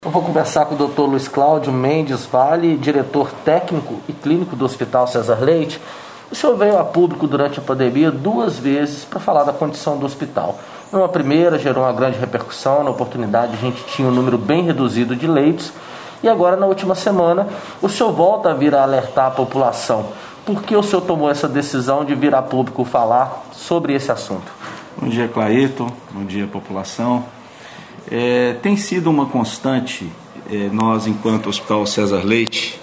Eu vou conversar com o Dr. Luiz Cláudio Mendes Vale, diretor técnico e clínico do Hospital César Leite. O senhor veio a público durante a pandemia 2 vezes para falar da condição do hospital. Numa primeira, gerou uma grande repercussão. Na oportunidade, a gente tinha um número bem reduzido de leitos. E agora, na última semana, o senhor volta a vir a alertar a população. Por que o senhor tomou essa decisão de vir a público falar sobre esse assunto? Bom dia, Clairton. Bom dia, população. Tem sido uma constante, nós, enquanto Hospital César Leite,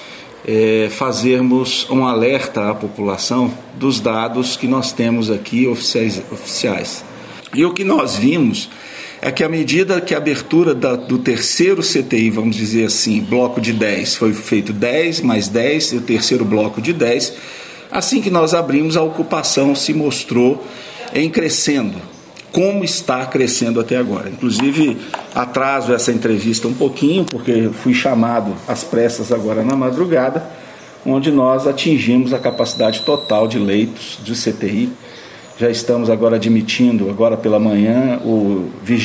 fazermos um alerta à população dos dados que nós temos aqui oficiais. E o que nós vimos é que à medida que a abertura do terceiro CTI, vamos dizer assim, bloco de 10, foi feito 10 mais 10, e o terceiro bloco de 10, assim que nós abrimos, a ocupação se mostrou em crescendo, como está crescendo até agora. Inclusive, atraso essa entrevista um pouquinho, porque fui chamado às pressas agora na madrugada, onde nós atingimos a capacidade total de leitos de CTI. Já estamos agora admitindo, agora pela manhã, o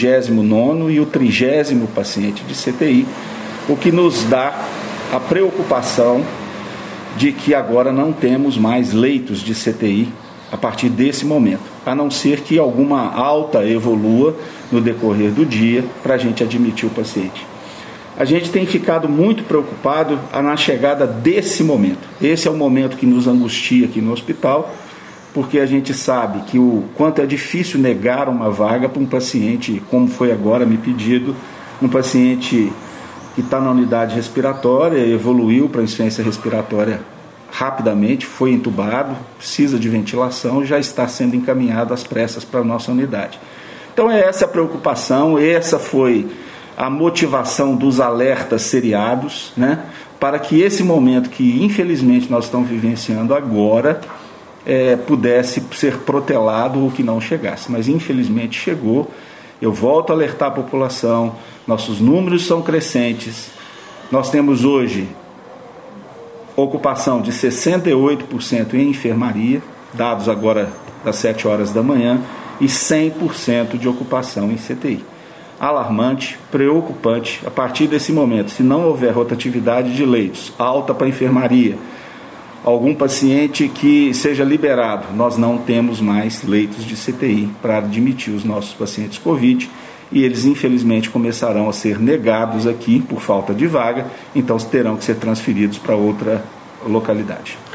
29º e o 30º paciente de CTI, o que nos dá a preocupação de que agora não temos mais leitos de CTI a partir desse momento, a não ser que alguma alta evolua no decorrer do dia para a gente admitir o paciente. A gente tem ficado muito preocupado na chegada desse momento. Esse é o momento que nos angustia aqui no hospital, porque a gente sabe que o quanto é difícil negar uma vaga para um paciente, como foi agora me pedido, um paciente que está na unidade respiratória, evoluiu para insuficiência respiratória rapidamente, foi entubado, precisa de ventilação, já está sendo encaminhado às pressas para a nossa unidade. Então essa é a preocupação, essa foi a motivação dos alertas seriados, né, para que esse momento que infelizmente nós estamos vivenciando agora pudesse ser protelado ou que não chegasse, mas infelizmente chegou. Eu volto a alertar a população, nossos números são crescentes, nós temos hoje ocupação de 68% em enfermaria, dados agora das 7 horas da manhã, e 100% de ocupação em CTI. Alarmante, preocupante. A partir desse momento, se não houver rotatividade de leitos, alta para enfermaria, algum paciente que seja liberado, nós não temos mais leitos de CTI para admitir os nossos pacientes Covid, e eles infelizmente começarão a ser negados aqui por falta de vaga, então terão que ser transferidos para outra localidade.